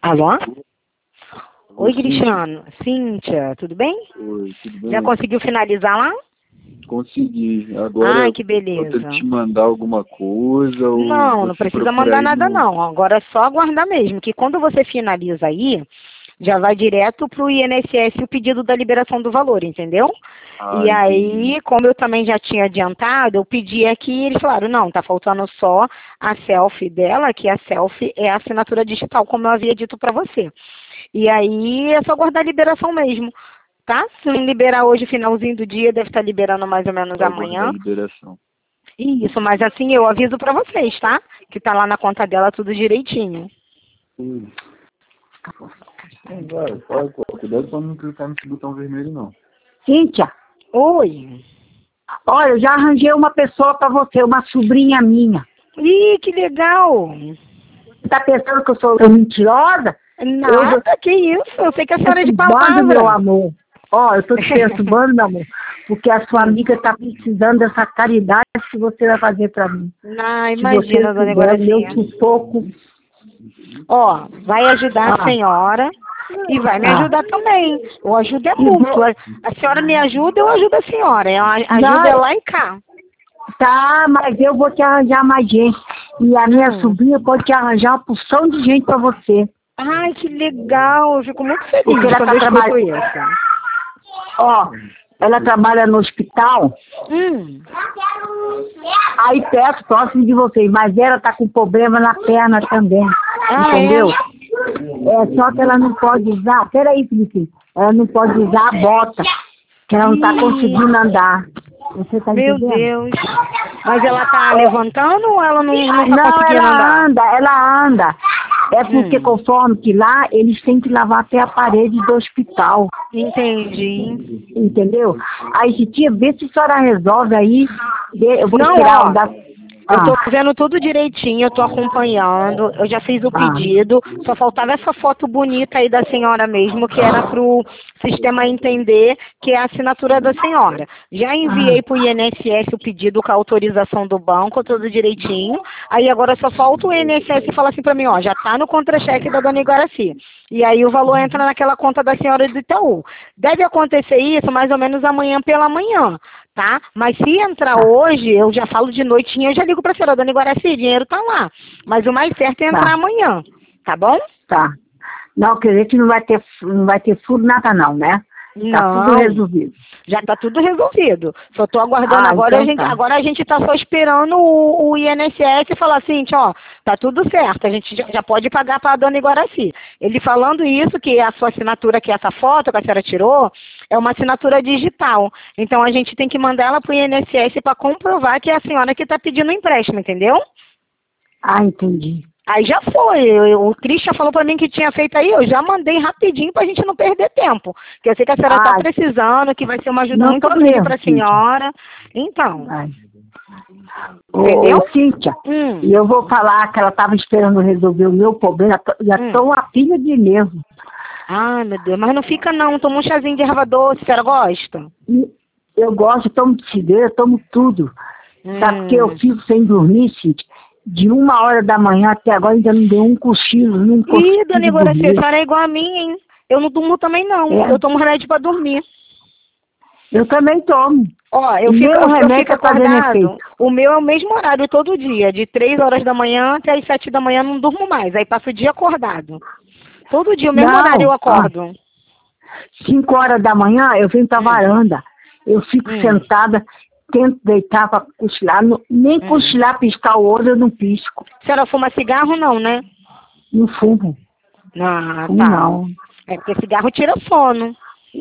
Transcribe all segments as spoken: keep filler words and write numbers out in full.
Alô? Oi, Oi, Cristiano. Cíntia, tudo bem? Oi, tudo bem? Já conseguiu finalizar lá? Consegui. Agora Ai, que vou ter beleza. que te mandar alguma coisa ou Não, não você precisa procura mandar aí nada no... não. Agora é só aguardar mesmo, que quando você finaliza aí, já vai direto para o I N S S o pedido da liberação do valor, entendeu? Ah, E entendi. aí, como eu também já tinha adiantado, eu pedi aqui e eles falaram, não, tá faltando só a selfie dela, que a selfie é a assinatura digital, como eu havia dito para você. E aí é só guardar a liberação mesmo, tá? Se não liberar hoje, finalzinho do dia, deve estar liberando mais ou menos Só aguardar a amanhã. liberação. Isso, mas assim eu aviso pra vocês, tá? Que tá lá na conta dela tudo direitinho. Hum. Vai, vai, pô. Cuidado pra não clicar nesse botão vermelho, não. Cíntia, Oi. olha, eu já arranjei uma pessoa para você, uma sobrinha minha. Ih, que legal. Você tá pensando que eu sou mentirosa? Nada, Eu que isso. Eu sei que a tô senhora é de perturbando, meu palavra. amor. Ó, eu tô te perturbando, meu amor, porque a sua amiga tá precisando dessa caridade que você vai fazer para mim. Não, Se você imagina, dona puder, meu Igoracinha. sufoco. Ó, vai ajudar a Ah, senhora e vai me ah. ajudar também. O ajuda é E mútuo. vou... A senhora me ajuda, eu ajudo a senhora. A ajuda é Não, lá e cá. tá, mas eu vou te arranjar mais gente. E a minha Hum. sobrinha pode te arranjar uma porção de gente para você. Ai, que legal. Eu fico muito Porque feliz ela quando tá eu escuto trabalhando. isso. Ó, ela trabalha no hospital, Hum. aí perto, próximo de vocês, mas ela tá com problema na perna também, Ah, entendeu? é? É só que ela não pode usar, peraí, Felipe, ela não pode usar a bota, que ela não tá Ih, conseguindo andar. Você tá meu entendendo? Deus. Mas ela tá levantando ou ela não, não tá Não, conseguindo ela andar? anda, ela anda. É porque Hum. conforme que lá, eles têm que lavar até a parede do hospital. Entendi. Entendeu? Aí, titia, vê se a senhora resolve aí. Vê, eu vou Não, tirar um ó. da. Eu tô Ah, vendo tudo direitinho, eu tô acompanhando, eu já fiz o ah, pedido, só faltava essa foto bonita aí da senhora mesmo, que era pro sistema entender que é a assinatura da senhora. Já ah. enviei pro I N S S o pedido com a autorização do banco, tudo direitinho, aí agora só falta o I N S S falar assim pra mim, ó, já tá no contra-cheque da dona Iguaraci. E aí o valor entra naquela conta da senhora do Itaú. Deve acontecer isso mais ou menos amanhã pela manhã, tá? Mas se entrar Tá, hoje, eu já falo de noitinha, eu já ligo pra senhora, dona Iguaraci, dinheiro tá lá. Mas o mais certo é entrar tá, amanhã, tá bom? tá. Não, quer dizer que não vai ter, não vai ter furo nada não, né? Tá tudo Não, resolvido. já tá tudo resolvido. Só tô aguardando Ah, agora, a então gente, tá. agora a gente tá só esperando o, o I N S S falar assim, ó, tá tudo certo, a gente já, já pode pagar pra dona Iguaraci. Ele falando isso, que a sua assinatura, que é essa foto que a senhora tirou, é uma assinatura digital. Então a gente tem que mandar ela pro I N S S para comprovar que é a senhora que tá pedindo empréstimo, entendeu? Ah, entendi. Aí já foi. Eu- o Christian falou pra mim que tinha feito aí, eu já mandei rapidinho pra gente não perder tempo. Porque eu sei que a senhora tá Ah, precisando, que vai ser uma ajuda não muito tô grande mesmo, pra Cíntia. senhora. Então, Ai. Ô, entendeu? ô, Cíntia, Hum, e eu vou falar que ela estava esperando resolver o meu problema, já hum. estou a pilha de nervo. Ai, meu Deus, mas não fica não, toma um chazinho de erva doce, a senhora gosta? E eu gosto, tomo cidreira, tomo tudo. Sabe porque eu Hum. fico sem dormir, Cíntia? De uma hora da manhã até agora ainda não deu um cochilo, não Ih, dona consigo Igor, a dormir. senhora é igual a mim, hein? Eu não durmo também não, É, eu tomo remédio pra dormir. eu também tomo. Ó, eu E fico, meu eu, eu remédio fico está fazendo efeito. acordado. O meu é o mesmo horário todo dia, de três horas da manhã até as sete da manhã não durmo mais. Aí passo o dia acordado. Todo dia, o mesmo horário eu Não, ah, acordo. cinco horas da manhã eu venho pra Hum, varanda. Eu fico hum, sentada, tento deitar para cochilar. não- Nem hum. cochilar, piscar o olho, eu não pisco. A senhora fuma cigarro não, né? Não fumo. Ah, Fumo tá. não. É porque cigarro tira sono.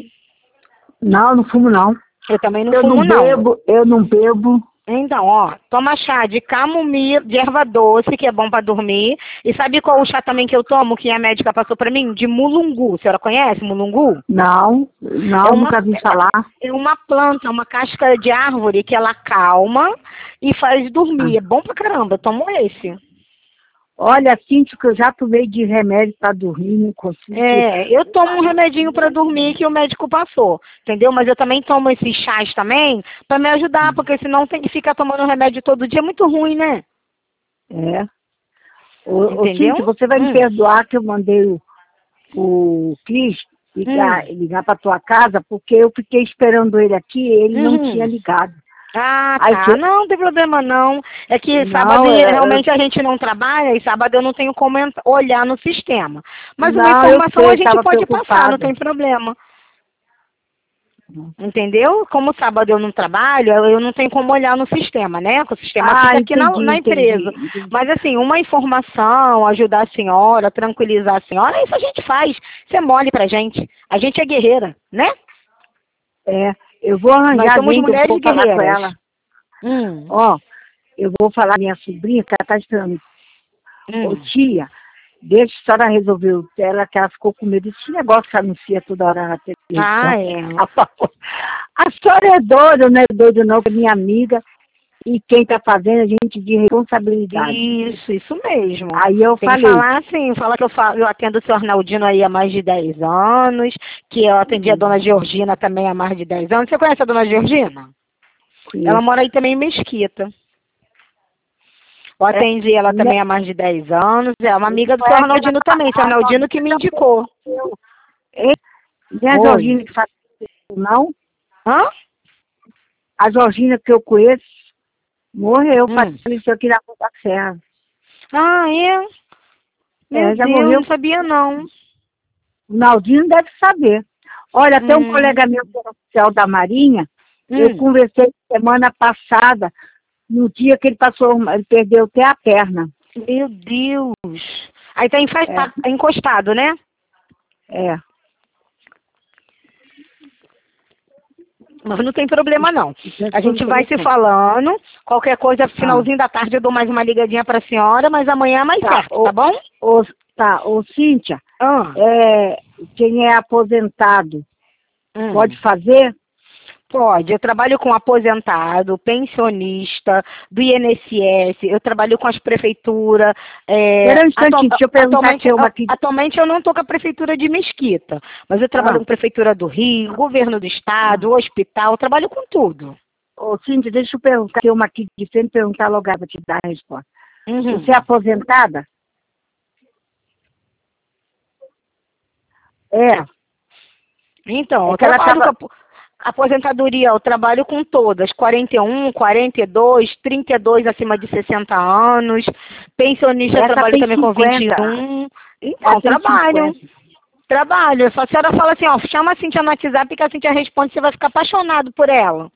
Não, não fumo não. Eu também não Eu fumo não não. bebo, eu não bebo. Então, ó, toma chá de camomila, de erva doce, que é bom pra dormir. E sabe qual o chá também que eu tomo, que a médica passou pra mim? De mulungu. A senhora conhece mulungu? Não, É não, uma, nunca vi falar. é uma planta, uma casca de árvore que ela calma e faz Ah. dormir. É bom pra caramba, eu tomo esse. Olha, sinto que eu já tomei de remédio para dormir, não consigo. É, eu tomo um remedinho pra dormir que o médico passou, entendeu? Mas eu também tomo esses chás também pra me ajudar, porque senão tem que ficar tomando remédio todo dia, é muito ruim, né? É. Ô, ô Entendeu? Cíntia, você vai me Hum. perdoar que eu mandei o, o Cris ligar, Hum. ligar para tua casa, porque eu fiquei esperando ele aqui e ele Hum. não tinha ligado. Ah, Aí tá. que- Não, não tem problema não. É que Não, sábado é- realmente a gente não trabalha e sábado eu não tenho como ent- olhar no sistema. Mas uma Não, eu informação sei, a gente estava pode passar, não preocupada. tem problema. Entendeu? Como sábado eu não trabalho, eu eu não tenho como olhar no sistema, né? O sistema Ah, fica aqui na, entendi, na empresa. entendi, entendi. Mas assim, uma informação, ajudar a senhora, tranquilizar a senhora, isso a gente faz. Isso é mole pra gente. A gente é guerreira, né? É, eu vou Nós arranjar somos alguém que eu mulheres vou falar com guerreiras. ela. Hum, Ó, eu vou falar com minha sobrinha, que ela está esperando. Ô, hum. tia, deixa a senhora resolver o dela, que ela ficou com medo desse negócio que anuncia toda hora na televisão. Ah, é. Ela falou, a senhora é doida, não é doida não, que é minha amiga, e quem está fazendo é gente de responsabilidade. Isso, isso mesmo. Aí eu Tem que falei, falar assim, falar que eu, falo, eu atendo o senhor Arnaldino aí há mais de dez anos, que eu atendi a dona Georgina também há mais de dez anos. Você conhece a dona Georgina? conheço. Ela mora aí também em Mesquita. Eu É, atendi ela né? também há mais de dez anos. É uma amiga do Não é senhor que Arnaldino ela- também, senhor Arnaldino que me indicou. Hein? Não é a Oi. Georgina que faz isso, não? Hã? A Georgina que eu conheço morreu, Hum. faleceu aqui na Rua da Serra. Ah, é? Meu É, já Deus, morreu. não sabia não. O Naldinho deve saber. Olha, até um Hum. colega meu que é oficial da Marinha, eu Hum. conversei semana passada, no dia que ele passou, ele perdeu até a perna. Meu Deus. Aí tá enfa- É. tá encostado, né? É. Mas não tem problema não. A gente vai se Telefone. falando. Qualquer coisa, finalzinho da tarde eu dou mais uma ligadinha pra senhora, mas amanhã é mais Tá, certo, ô- tá bom? Ô, tá, ô Cíntia, Ah, é, quem é aposentado hum. pode fazer? Pode. Eu trabalho com aposentado, pensionista, do I N S S, eu trabalho com as prefeituras. É, Espera um instantinho, atu- deixa eu perguntar atualmente, aqui uma aqui. atualmente eu não estou com a prefeitura de Mesquita, mas eu trabalho Ah. com a prefeitura do Rio, governo do estado, hospital, eu trabalho com tudo. Ô, Cíntia, deixa eu perguntar aqui uma aqui de frente, perguntar logo para te dar a resposta. Uhum. Você é aposentada? É. Então, É eu que ela trabalho tava- com a aposentadoria, eu trabalho com todas, quarenta e um, quarenta e dois, trinta e dois acima de sessenta anos, pensionista eu Essa trabalho tem também com vinte cinquenta. e um, então, Ela tem trabalho, cinquenta. trabalho, só a senhora fala assim, ó, chama a Cintia no WhatsApp que a Cintia responde, você vai ficar apaixonado por ela.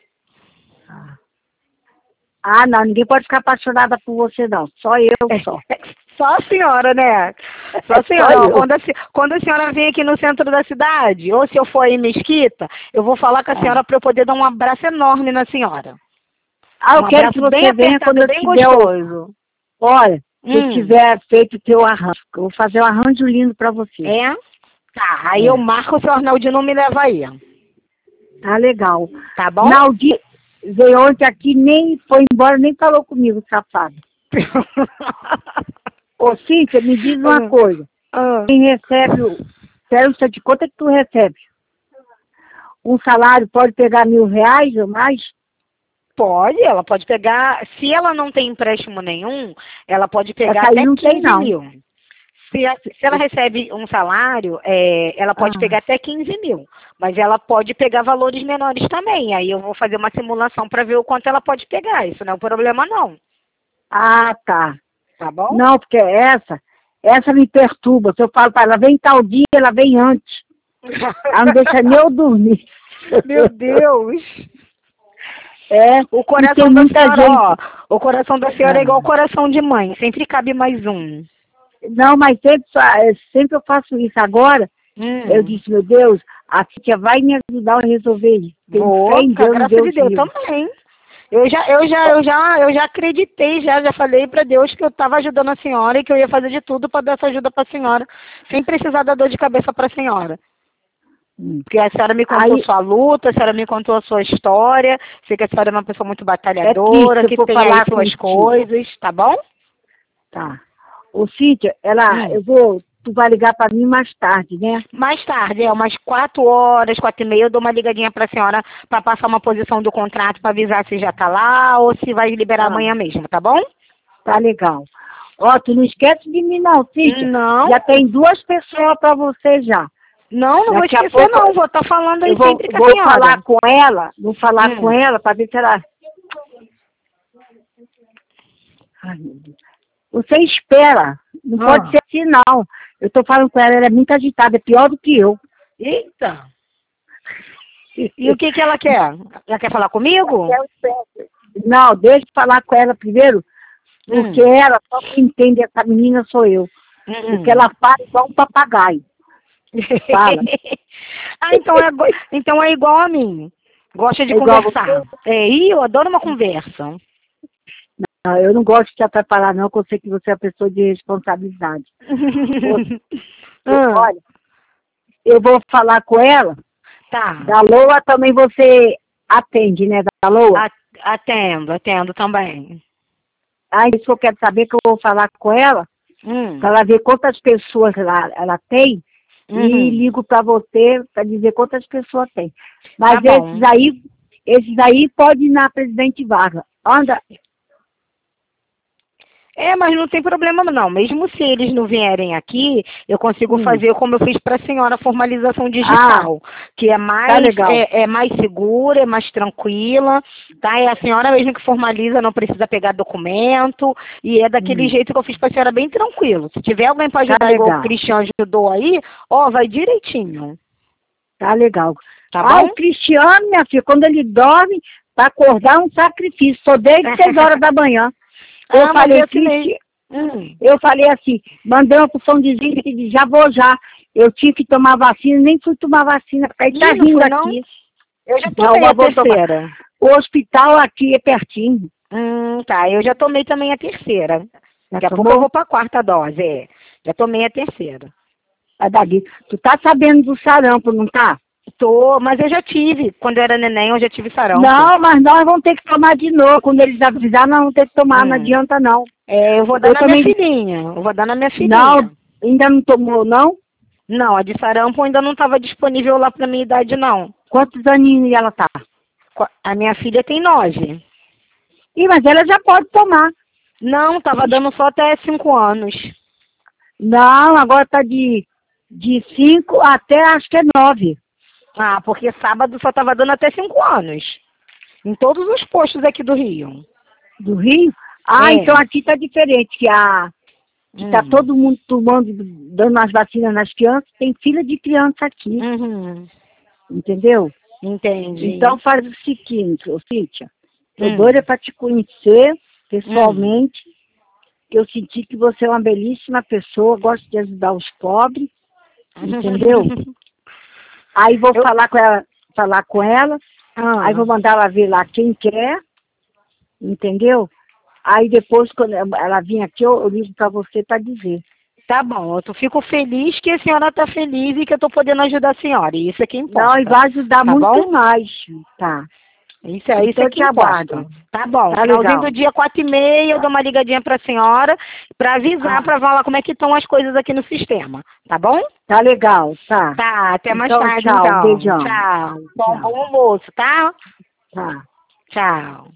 Ah, não, ninguém pode ficar apaixonada por você, não. Só eu, só. Só a senhora, né? Só a Só senhora. Ó, eu. quando, a, se- quando a senhora vem aqui no centro da cidade, ou se eu for em Mesquita, eu vou falar com a Ah. senhora para eu poder dar um abraço enorme na senhora. Ah, eu Um quero que abraço bem você venha apertado, quando eu bem tiver o... gostoso. Olha, se eu Hum. tiver feito o teu arranjo, eu vou fazer um arranjo lindo pra você. É? Tá, aí É. eu marco, o seu Arnaldinho não me leva aí. Tá legal. Tá bom? Naldi veio ontem aqui, nem foi embora, nem falou comigo, safado. Ô, Cíntia, me diz uma Ah. coisa. Ah. Quem recebe o... Quero saber de quanto é que tu recebe? Um salário pode pegar mil reais ou mais? Pode, ela pode pegar, se ela não tem empréstimo nenhum, ela pode pegar Essa aí até não tem, quinze não. mil. Se, a- se ela recebe um salário, é, ela pode Ah. pegar até quinze mil, mas ela pode pegar valores menores também. Aí eu vou fazer uma simulação para ver o quanto ela pode pegar. Isso não é um problema, não. Ah, tá. Tá bom? Não, porque essa, essa me perturba. Se eu falo para ela, vem tal dia, ela vem antes. Ela não deixa nem eu dormir. Meu Deus! É, O e coração tem da muita senhora, gente. ó, o coração da senhora é Ah. igual o coração de mãe, sempre cabe mais um. Não, mas sempre, fa- sempre eu faço isso. Agora, Hum. eu disse, meu Deus, a Cíntia vai me ajudar a resolver isso. Tenho Vou, fé em com a Deus, graça Deus de Deus livre. também. Eu já, eu já, eu já, eu já acreditei, já, já falei para Deus que eu estava ajudando a senhora e que eu ia fazer de tudo para dar essa ajuda para a senhora, sem precisar dar dor de cabeça para a senhora. Hum. Porque a senhora me contou Aí- sua luta, a senhora me contou a sua história, sei que a senhora é uma pessoa muito batalhadora, É triste, que eu vou tem aí falar suas contigo. coisas, tá bom? Tá. Ô, Cíntia, ela, Hum. eu vou, tu vai ligar para mim mais tarde, né? Mais tarde, é umas quatro horas, quatro e meia, eu dou uma ligadinha para a senhora para passar uma posição do contrato para avisar se já tá lá ou se vai liberar Ah. amanhã mesmo, tá bom? Tá legal. Ó, tu não esquece de mim não, Cíntia. Não. Já tem duas pessoas pra você já. Não, não vou Daqui a esquecer pouco não, vou estar falando aí Eu vou, sempre com a vou senhora. falar com ela, vou falar Hum. com ela pra ver se ela... Ai, meu Deus. Você espera, não Ah. pode ser assim não. Eu tô falando com ela, ela é muito agitada, é pior do que eu. Eita. E o que que ela quer? Ela quer falar comigo? Não, deixa eu falar com ela primeiro, porque Hum. ela só quem entende essa menina sou eu. Hum. Porque ela fala igual um papagaio. Fala. Ah, então é, go- então é igual a mim. Gosta de É igual a conversar. É, e eu adoro uma conversa. Não, eu não gosto de te atrapalhar não, porque eu sei que você é uma pessoa de responsabilidade. Ah, Olha, eu vou falar com ela. tá. Da Loa também você atende, né? Da Loa? A- Atendo, atendo também. Aí isso que eu quero saber, que eu vou falar com ela, Hum. para ela ver quantas pessoas ela, ela tem, Uhum. e ligo para você para dizer quantas pessoas tem. Mas Tá bom. esses aí, esses aí pode ir na Presidente Vargas. Anda, É, mas não tem problema não. Mesmo se eles não vierem aqui, eu consigo Hum. fazer como eu fiz para a senhora, a formalização digital, que é mais, tá legal. é, é mais segura, é mais tranquila, tá? É a senhora mesmo que formaliza, não precisa pegar documento, e é daquele Hum. jeito que eu fiz para a senhora, bem tranquilo. Se tiver alguém para Tá ajudar, igual legal. o Cristiano ajudou aí, ó, vai direitinho, Tá legal. tá ah, bom? o Cristiano, minha filha, quando ele dorme, para acordar é um sacrifício. Só desde seis horas da manhã. Eu Ah, mas falei, eu assinei. Cristi... Hum. eu falei assim, mandei uma porção de zinco e disse, já vou já. Eu tive que tomar vacina, nem fui tomar vacina, porque ele tá Ih, não rindo foi, não? aqui. Eu já Não, tomei a eu vou tomar. terceira. O hospital aqui é pertinho. Hum, tá, eu já tomei também a terceira. Já Daqui a tomou? pouco eu vou para a quarta dose, é. Já tomei a terceira. A Dagui, tu tá sabendo do sarampo, não tá? Tô, mas eu já tive. Quando eu era neném, eu já tive sarampo. Não, mas nós vamos ter que tomar de novo. Quando eles avisarem, nós vamos ter que tomar, Hum. não adianta não. É, eu vou dar Eu na também- minha filhinha. Eu vou dar na minha filhinha. Não, ainda não tomou, não? Não, a de sarampo ainda não estava disponível lá para minha idade, não. Quantos aninhos ela tá? Qua- A minha filha tem nove. Ih, mas ela já pode tomar. Não, tava dando só até cinco anos. Não, agora tá de, de cinco até acho que é nove. Ah, porque sábado só tava dando até cinco anos. Em todos os postos aqui do Rio. Do Rio? Ah, É. então aqui tá diferente, que a que tá Hum. todo mundo tomando, dando as vacinas nas crianças, tem fila de criança aqui, Uhum. entendeu? Entendi. Então faz o seguinte, ô Cíntia, tô Hum. doida para te conhecer pessoalmente, que eu senti que você é uma belíssima pessoa, gosta de ajudar os pobres, entendeu? Aí vou Eu- falar com ela, falar com ela, Ah. aí vou mandar ela ver lá quem quer, entendeu? Aí depois, quando ela vir aqui, eu, eu ligo para você para dizer. Tá bom, eu tô- fico feliz que a senhora tá feliz e que eu tô podendo ajudar a senhora. E isso é que importa. Não, e vai ajudar Tá muito bom? mais, tá? Isso, é, isso Então é eu que te importa. aguardo. Tá bom. Tá Finalzinho legal. do dia, quatro e meia, eu dou uma ligadinha pra senhora pra avisar, Ah. pra falar como é que estão as coisas aqui no sistema. Tá bom? Tá legal, tá. Tá, até mais Então, tarde, tchau, então. beijão. Tchau. Bom, Tchau. bom almoço, tá? Tá. Tchau.